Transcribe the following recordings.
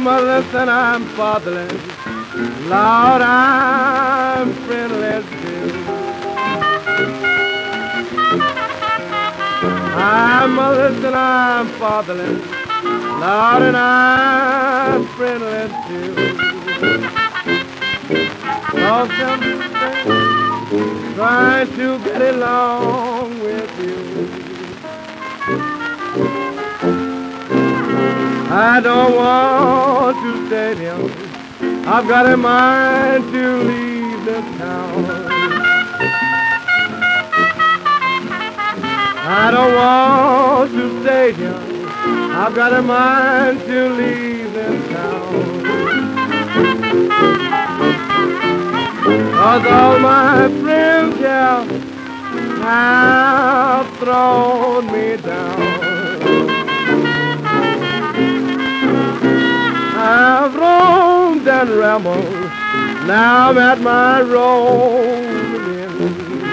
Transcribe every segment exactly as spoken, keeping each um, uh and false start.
motherless and I'm fatherless. Lord, I'm friendless too. I'm motherless and I'm fatherless. Lord, and I'm friendless too. Lost them trying to get along with you. I don't want to stay here. I've got a mind to leave this town. I don't want to stay here. I've got a mind to leave this town. 'Cause all my friends here have thrown me down. I've roamed and rambled, now I'm at my roaming end.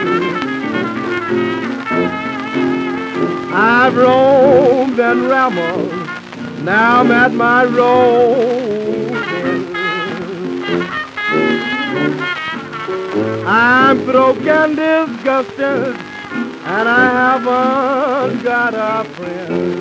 I've roamed and rambled, now I'm at my roaming end. I'm broken, disgusted, and I haven't got a friend.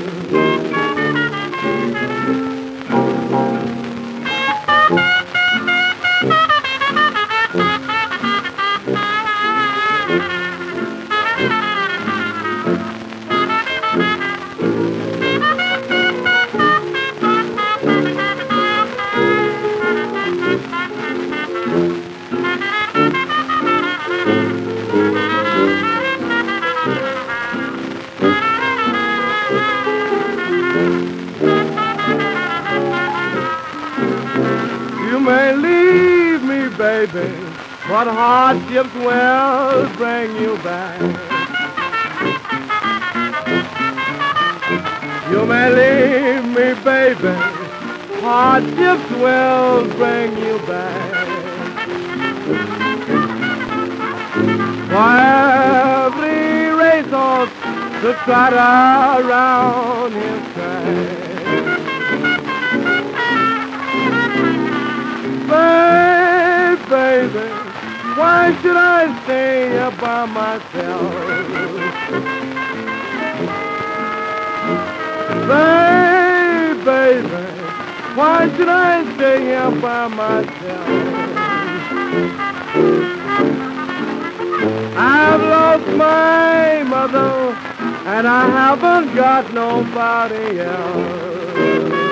You may leave me, baby, but hardships will bring you back. You may leave me, baby, hardships will bring you back. For every racehorse to trot around his track. Baby, why should I stay here by myself? Baby, why should I stay here by myself? I've lost my mother, and I haven't got nobody else.